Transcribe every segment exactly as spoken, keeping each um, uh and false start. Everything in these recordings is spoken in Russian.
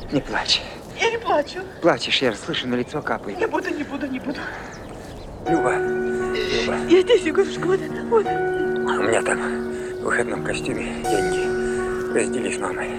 Не плачь. Я не плачу. Плачешь, я слышу, на лицо капает. Не буду, не буду, не буду. Люба, Люба. Я здесь, секундочку, вот, вот. У меня там в выходном костюме деньги. Раздели с мамой.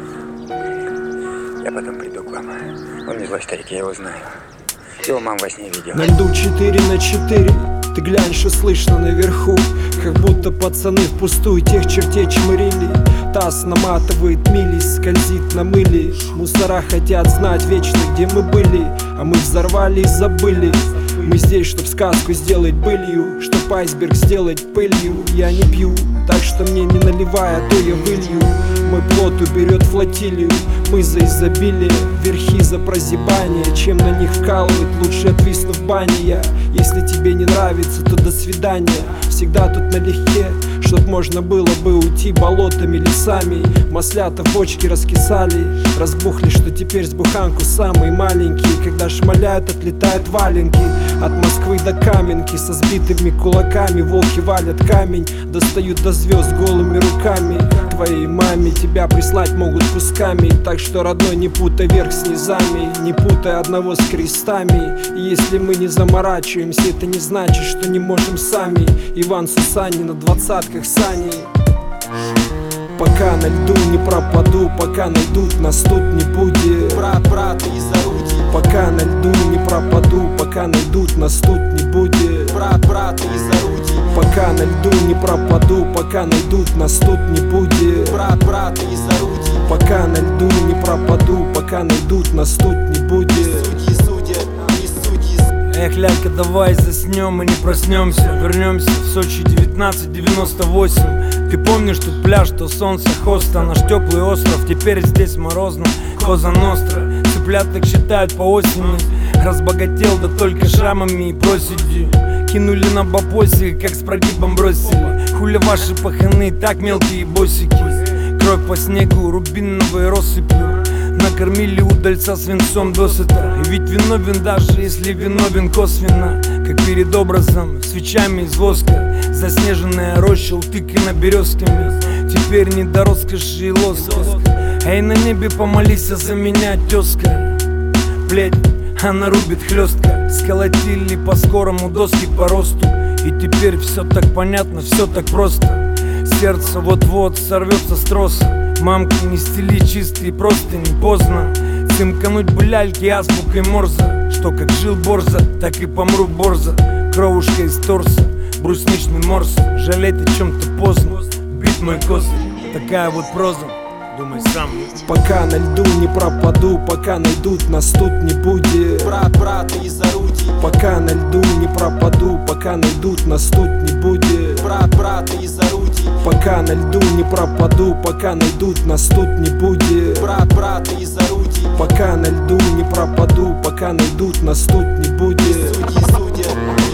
Я потом приду к вам. Он не злой старик, я его знаю. Его мам во сне видел. На льду четыре на четыре. Ты глянь, что слышно наверху. Как будто пацаны впустую тех чертей чмырили. Таз наматывает мили, скользит на мыле. Мусора хотят знать вечно, где мы были. А мы взорвали и забыли. Мы здесь, чтоб сказку сделать былью, чтоб айсберг сделать пылью. Я не пью, так что мне не наливай, а то я вылью. Мой плот уберет флотилию. Мы за изобилие, верхи за прозябание. Чем на них вкалывать, лучше отвисну в бане я. Если тебе не нравится, то до свидания. Всегда тут налегке, чтоб можно было бы уйти болотами, лесами. Маслята в бочке раскисали, разбухли, что теперь с буханку самые маленькие. Когда шмаляют, отлетают валенки. От Москвы до Каменки со сбитыми кулаками волки валят камень, достают до звезд голыми руками. Твоей маме тебя прислать могут кусками. Так что, родной, не путай верх с низами, не путай одного с крестами. И если мы не заморачиваемся, это не значит, что не можем сами. Иван Сусани на двадцатках сани. Пока на льду не пропаду, пока найдут, нас тут не будет. Брат, брат, из орудий. Пока на льду не пропаду, пока найдут, нас тут не будет. Брат, брат, из орудий. Пока на льду не пропаду, пока найдут, нас тут не будет. Брат, брат, из орудий. Пока на льду не пропаду, пока найдут, нас тут не будет. Судьи судят, не судьи. Эх, лялька, давай заснем и не проснемся. Вернемся в Сочи девятнадцать девяносто восемь. Ты помнишь тут пляж, то солнце, хоста, наш теплый остров. Теперь здесь морозно, Коза Ностра. Цыплят так считают по осени. Разбогател, да только шрамами и проседью. Кинули на бабосик, как с прогибом бросили. Хуля ваши паханы, так мелкие босики. Кровь по снегу, рубиновой россыпью. Накормили удальца свинцом досыта. И ведь виновен, даже если виновен косвенно. Как перед образом, свечами из воска. Заснеженная роща, утыкана березками. Теперь не до роскоши и лоска. Эй, на небе помолись за меня, тезка. Блять, она рубит хлестко. Сколотили по-скорому доски по росту. И теперь все так понятно, все так просто. Сердце вот-вот сорвется с троса. Мамка, не стели чистые простыни, поздно. Сымкануть бы ляльки азбукой Морзе. Что как жил Борза, так и помру Борза. Кровушка из торса, брусничный морс. Жалеть о чем-то поздно, бит мой козырь. Такая вот проза, думай сам. Пока на льду не пропаду, пока найдут, нас тут не будет. Брат, брат, из орудий. Пока на льду не пропаду, пока найдут, нас тут не будет. Брат, брат, из орудий. Пока на льду не пропаду, пока найдут, нас тут не будет. Брат, брат, из орудий. Пока на льду не пропаду, пока найдут, нас тут не будет. Судьи судят.